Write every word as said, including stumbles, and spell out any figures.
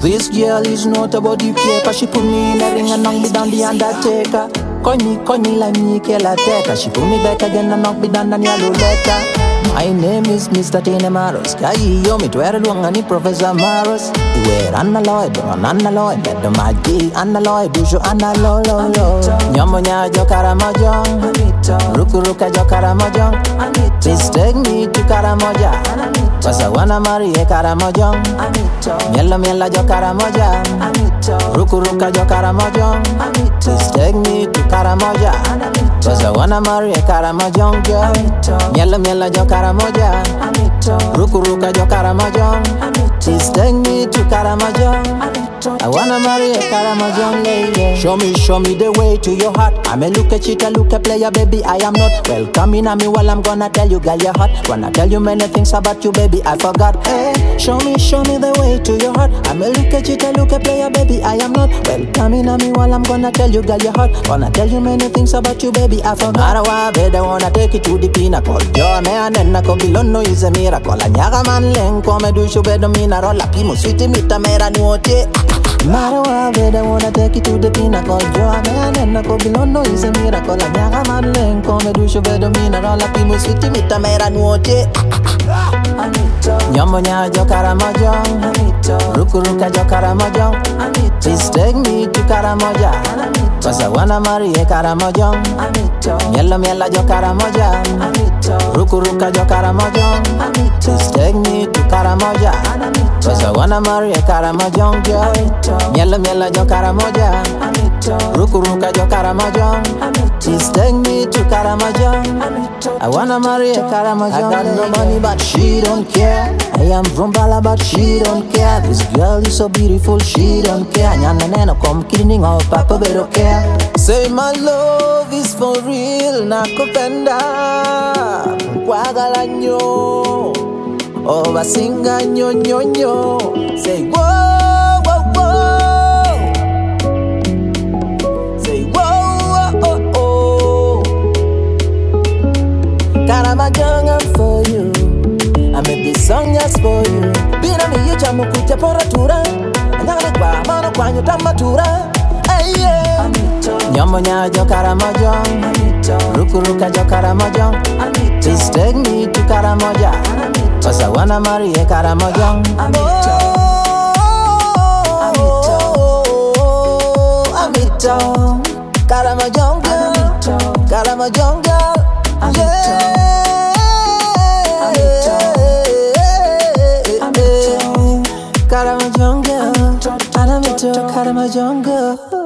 This girl is not about the paper. She put me in a ring and knock me down the Undertaker. Call me, call me like me, Kelateka. She put me back again and knock me down the yellow letter. My name is Mister Tene Maros. Kai yo mi twere luanga ni Professor Maros. Iwe Anna Lloyd, on Anna Lloyd. Bedo magi Anna Lloyd, dusho Anna lo lo lo. Nyombo nya jo Karamojong. Ruku ruka jo Karamojong. Please take me to Karamoja. Cause I wanna marry a Karamojong. Miela miela jo Karamoja. Ruku ruka jo Karamojong. Please take me to Karamoja. Cause I wanna marry a Karamojong girl. Miela miela jo Karamoja. Ruku ruka jo Karamojong. Please take me to Karamojong. I wanna marry a Karamojong lady. Show me, show me the way to your heart. I'm a look at cheater, look at player, baby. I am not welcoming at me while I'm gonna tell you, girl, you're hot. Wanna tell you many things about you, baby. I forgot. Hey, show me, show me the way to your heart. I'm a look at cheater, look at player, baby. I am not welcoming at me while I'm gonna tell you, girl, you're hot. Wanna tell you many things about you, baby. I forgot. Marawa, baby, wanna take it to the pinnacle. Your man and Nako Bilono is a miracle. Anyaga man len come do show bedo mineral. La pimo sweet mita mera nuote. Marawa, baby, wanna take it to the pinnacle. Your man and Nako Bilono is a miracle. Anyaga man len come do show bedo mineral. La pimo sweet mita mera nuote. Nyombo nya jo Karamojong. Ruku ruka jo Karamojong. Please take me to Karamoja. Cause I wanna marry a Karamojong. Miela miela jo Karamoja. Ruku ruka jo Karamojong. Please take me to Karamoja. Cause I wanna marry a Karamojong girl. Miela miela jo Karamoja. Ruku ruka jo Karamojong. Please take me to Karamojong. I wanna marry a Karamojong. I got no money but she don't care. I am from Bala but she don't care. This girl is so beautiful, she don't care. Nyana nena come kidding out, papa better care. Say my love is for real, nakupenda kwagala nyo. Oh basinga nyo nyo nyo. Say whoa whoa whoa. Say whoa oh oh. Karamojong, I'm for you. I made this song just for you. Bina mi yucha mukucha poratura. Anyagale kwa mano kwa nyuta matura. Hey yeah. Nyombo nya jo Karamojong. Ruku ruka jo Karamojong. Please take me to Karamoja. Cause I wanna marry a Karamojong. Oh, Amito, Karamojong girl. Karamojong girl. Yeah. Karamojong girl, Karamojong girl.